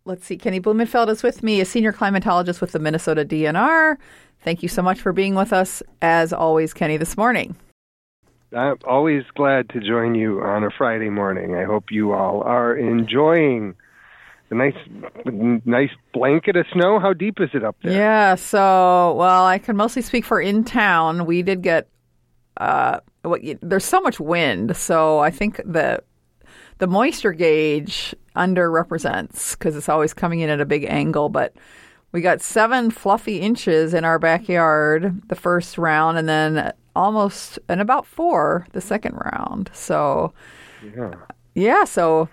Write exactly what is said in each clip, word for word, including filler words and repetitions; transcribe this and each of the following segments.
let's see, Kenny Blumenfeld is with me, a senior climatologist with the Minnesota D N R. Thank you so much for being with us, as always, Kenny, this morning. I'm always glad to join you on a Friday morning. I hope you all are enjoying the nice nice blanket of snow. How deep is it up there? Yeah, so, well, I can mostly speak for in town. We did get, uh, what, there's so much wind, so I think the, the moisture gauge underrepresents because it's always coming in at a big angle, but we got seven fluffy inches in our backyard the first round, and then almost, and about four the second round. So, yeah, yeah so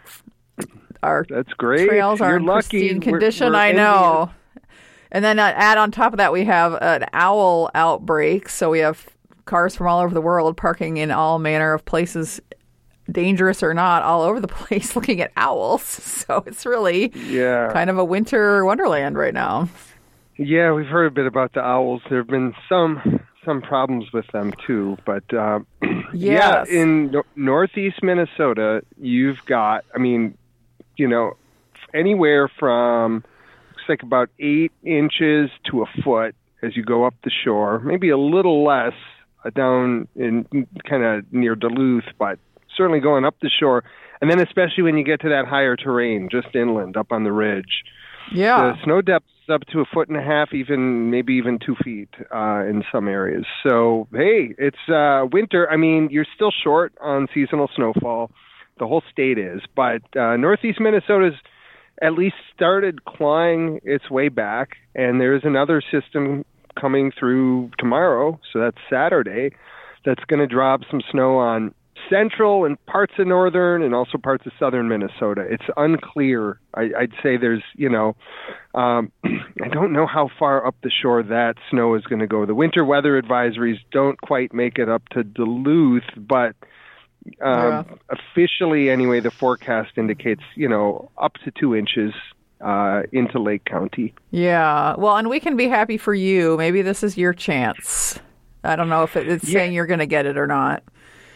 our That's great. trails are You're in lucky. pristine condition, we're, we're I know. Indian. And then uh, add on top of that, we have an owl outbreak. So we have cars from all over the world parking in all manner of places, dangerous or not, all over the place looking at owls. So it's really yeah. kind of a winter wonderland right now. Yeah, we've heard a bit about the owls. There have been some some problems with them too. But uh, yes. yeah, in no- northeast Minnesota, you've got, I mean, you know, anywhere from looks like about eight inches to a foot as you go up the shore, maybe a little less uh, down in kind of near Duluth, but certainly going up the shore. And then especially when you get to that higher terrain, just inland, up on the ridge. Yeah. The snow depth's up to a foot and a half, even maybe even two feet uh, in some areas. So, hey, it's uh, winter. I mean, you're still short on seasonal snowfall. The whole state is. But uh, northeast Minnesota's at least started clawing its way back. And there's another system coming through tomorrow, so that's Saturday, that's going to drop some snow on central and parts of northern and also parts of southern Minnesota. It's unclear. I, I'd say there's, you know, um, I don't know how far up the shore that snow is going to go. The winter weather advisories don't quite make it up to Duluth, but um, yeah. officially anyway, the forecast indicates, you know, up to two inches uh, into Lake County. Yeah. Well, and we can be happy for you. Maybe this is your chance. I don't know if it, it's yeah. saying you're going to get it or not.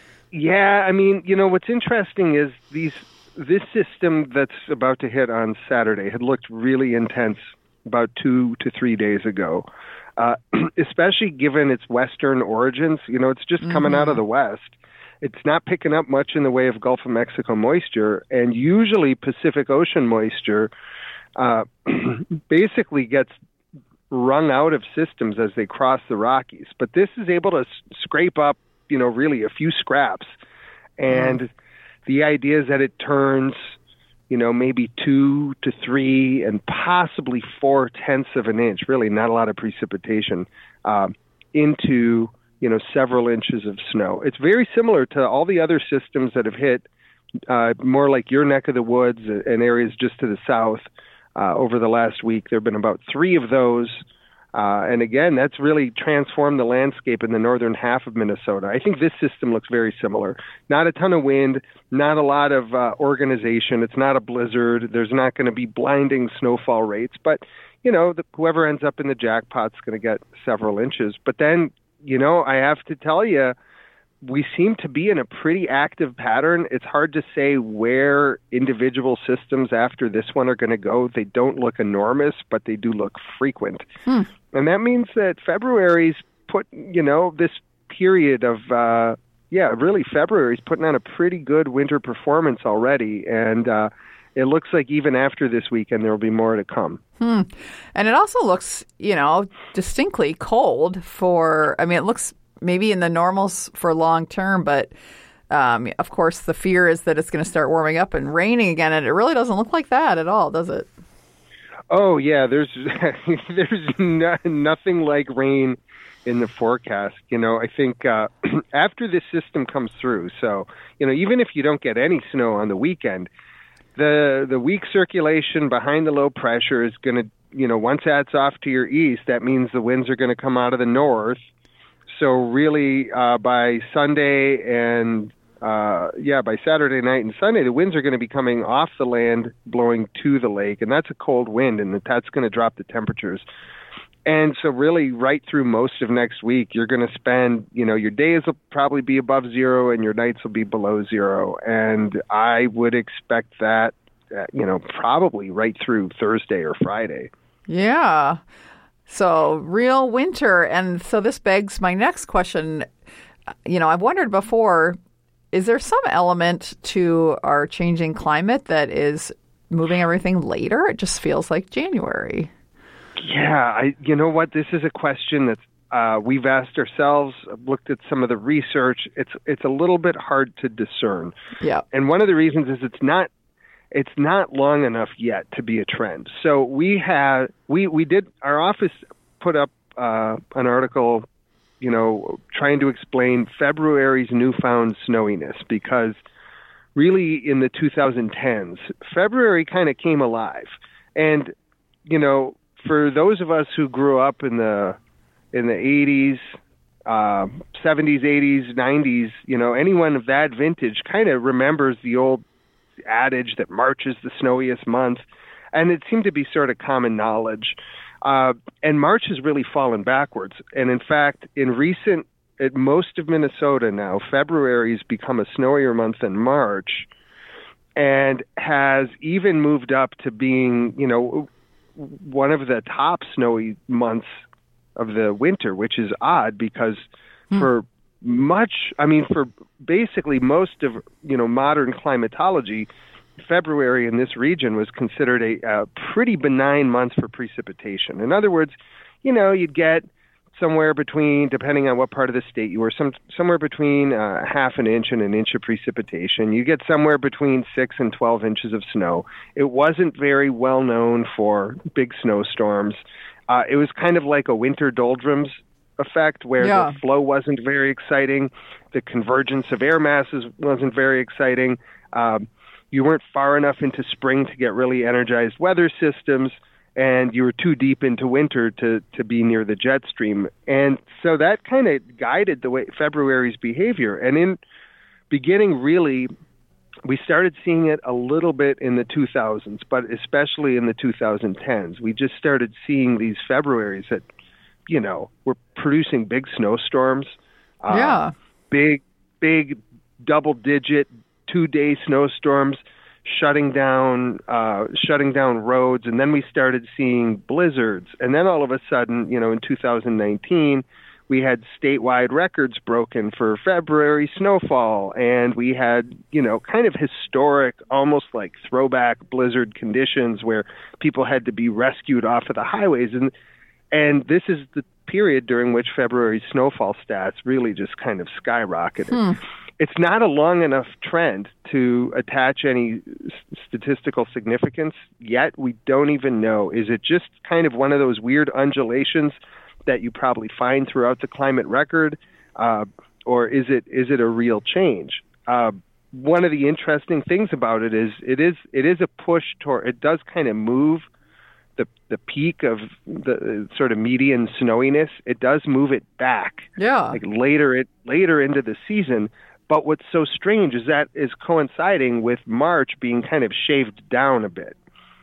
Yeah, I mean, you know, what's interesting is these this system that's about to hit on Saturday had looked really intense about two to three days ago, uh, especially given its western origins. You know, it's just mm-hmm. coming out of the west. It's not picking up much in the way of Gulf of Mexico moisture, and usually Pacific Ocean moisture uh, basically gets wrung out of systems as they cross the Rockies. But this is able to s- scrape up, you know, really a few scraps. And mm. the idea is that it turns, you know, maybe two to three and possibly four tenths of an inch, really not a lot of precipitation, uh, into, you know, several inches of snow. It's very similar to all the other systems that have hit uh, more like your neck of the woods and areas just to the south uh, over the last week. There have been about three of those. Uh, and again, that's really transformed the landscape in the northern half of Minnesota. I think this system looks very similar. Not a ton of wind, not a lot of uh, organization. It's not a blizzard. There's not going to be blinding snowfall rates. But, you know, the, whoever ends up in the jackpot's going to get several inches. But then, you know, I have to tell you, we seem to be in a pretty active pattern. It's hard to say where individual systems after this one are going to go. They don't look enormous, but they do look frequent. Hmm. And that means that February's put, you know, this period of, uh, yeah, really February's putting on a pretty good winter performance already. And uh, it looks like even after this weekend, there will be more to come. Hmm. And it also looks, you know, distinctly cold for, I mean, it looks maybe in the normals for long term, but um, of course the fear is that it's going to start warming up and raining again, and it really doesn't look like that at all, does it? Oh yeah, there's there's no, nothing like rain in the forecast. You know, I think uh, after this system comes through, so you know, even if you don't get any snow on the weekend, the the weak circulation behind the low pressure is going to, you know, once that's off to your east, that means the winds are going to come out of the north. So really, uh, by Sunday and, uh, yeah, by Saturday night and Sunday, the winds are going to be coming off the land, blowing to the lake, and that's a cold wind, and that's going to drop the temperatures. And so really, right through most of next week, you're going to spend, you know, your days will probably be above zero, and your nights will be below zero. And I would expect that uh, you know, probably right through Thursday or Friday. Yeah. So real winter. And so this begs my next question. You know, I've wondered before, is there some element to our changing climate that is moving everything later? It just feels like January. Yeah, I. You know what? This is a question that's uh, we've asked ourselves. I've looked at some of the research. It's it's a little bit hard to discern. Yeah. And one of the reasons is it's not it's not long enough yet to be a trend. So we had we we did our office put up uh, an article, you know, trying to explain February's newfound snowiness, because really in the twenty tens, February kind of came alive. And, you know, for those of us who grew up in the in the eighties, uh, seventies, eighties, nineties, you know, anyone of that vintage kind of remembers the old adage that March is the snowiest month. And it seemed to be sort of common knowledge. Uh, and March has really fallen backwards. And in fact, in recent, at most of Minnesota now, February has become a snowier month than March, and has even moved up to being, you know, one of the top snowy months of the winter, which is odd because hmm. for much, I mean, for basically most of, you know, modern climatology, February in this region was considered a, a pretty benign month for precipitation. In other words, you know, you'd get somewhere between, depending on what part of the state you were, some somewhere between uh, half an inch and an inch of precipitation. You get somewhere between six and twelve inches of snow. It wasn't very well known for big snowstorms. Uh, it was kind of like a winter doldrums effect, where yeah. the flow wasn't very exciting, the convergence of air masses wasn't very exciting. Um, you weren't far enough into spring to get really energized weather systems, and you were too deep into winter to, to be near the jet stream. And so that kind of guided the way February's behavior. And in beginning, really, we started seeing it a little bit in the two thousands, but especially in the twenty tens. We just started seeing these Februaries that, you know, were producing big snowstorms. Yeah. Uh, big, big double-digit two-day snowstorms, shutting down uh, shutting down roads, and then we started seeing blizzards. And then all of a sudden, you know, in two thousand nineteen, we had statewide records broken for February snowfall, and we had, you know, kind of historic, almost like throwback blizzard conditions where people had to be rescued off of the highways. And and this is the period during which February's snowfall stats really just kind of skyrocketed. Hmm. It's not a long enough trend to attach any statistical significance yet. We don't even know. Is it just kind of one of those weird undulations that you probably find throughout the climate record, uh, or is it is it a real change? Uh, one of the interesting things about it is it is it is a push toward. It does kind of move the the peak of the sort of median snowiness. It does move it back, yeah, like later it later into the season. But what's so strange is that is coinciding with March being kind of shaved down a bit.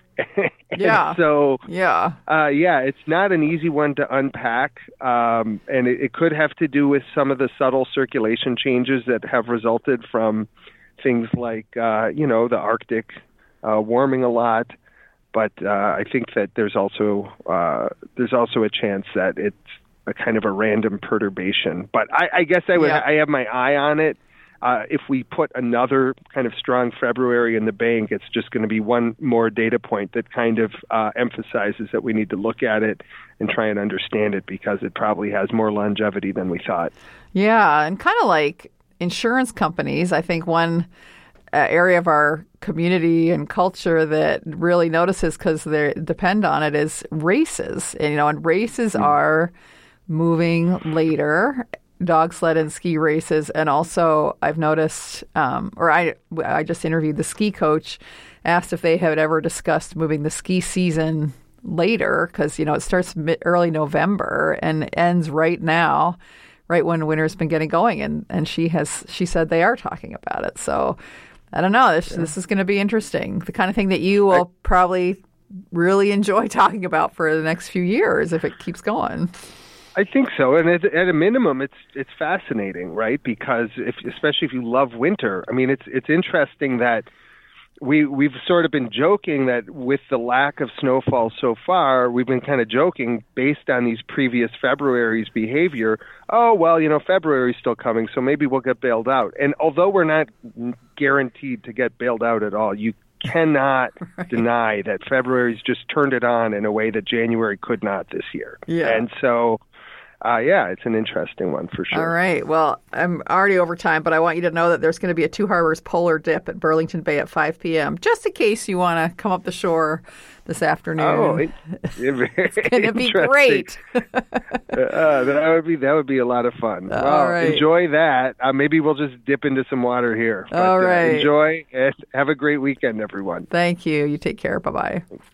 yeah. So, yeah. Uh, yeah, it's not an easy one to unpack. Um, and it, it could have to do with some of the subtle circulation changes that have resulted from things like, uh, you know, the Arctic uh, warming a lot. But uh, I think that there's also uh, there's also a chance that it's a kind of a random perturbation. But I, I guess I would yeah. I have my eye on it. Uh, if we put another kind of strong February in the bank, it's just going to be one more data point that kind of uh, emphasizes that we need to look at it and try and understand it, because it probably has more longevity than we thought. Yeah, and kind of like insurance companies, I think one uh, area of our community and culture that really notices because they depend on it is races. And, you know, and races mm-hmm. are moving later. Dog sled and ski races. And also I've noticed, um, or I, I just interviewed the ski coach, asked if they had ever discussed moving the ski season later, because, you know, it starts mid, early November and ends right now, right when winter's been getting going. And, and she has, she said they are talking about it. So I don't know, this, yeah. this is going to be interesting. The kind of thing that you will I, probably really enjoy talking about for the next few years if it keeps going. I think so, and at, at a minimum, it's it's fascinating, right? Because if, especially if you love winter, I mean, it's it's interesting that we we've sort of been joking that with the lack of snowfall so far, we've been kind of joking based on these previous February's behavior. Oh, well, you know, February's still coming, so maybe we'll get bailed out. And although we're not guaranteed to get bailed out at all, you cannot right. deny that February's just turned it on in a way that January could not this year. Yeah. And so, uh, yeah, it's an interesting one for sure. All right. Well, I'm already over time, but I want you to know that there's going to be a Two Harbors polar dip at Burlington Bay at five p.m., just in case you want to come up the shore this afternoon. Oh, it, it, it's going to be great. uh, that would be that would be a lot of fun. All well, right. Enjoy that. Uh, maybe we'll just dip into some water here. But, All right. Uh, enjoy. And have a great weekend, everyone. Thank you. You take care. Bye-bye.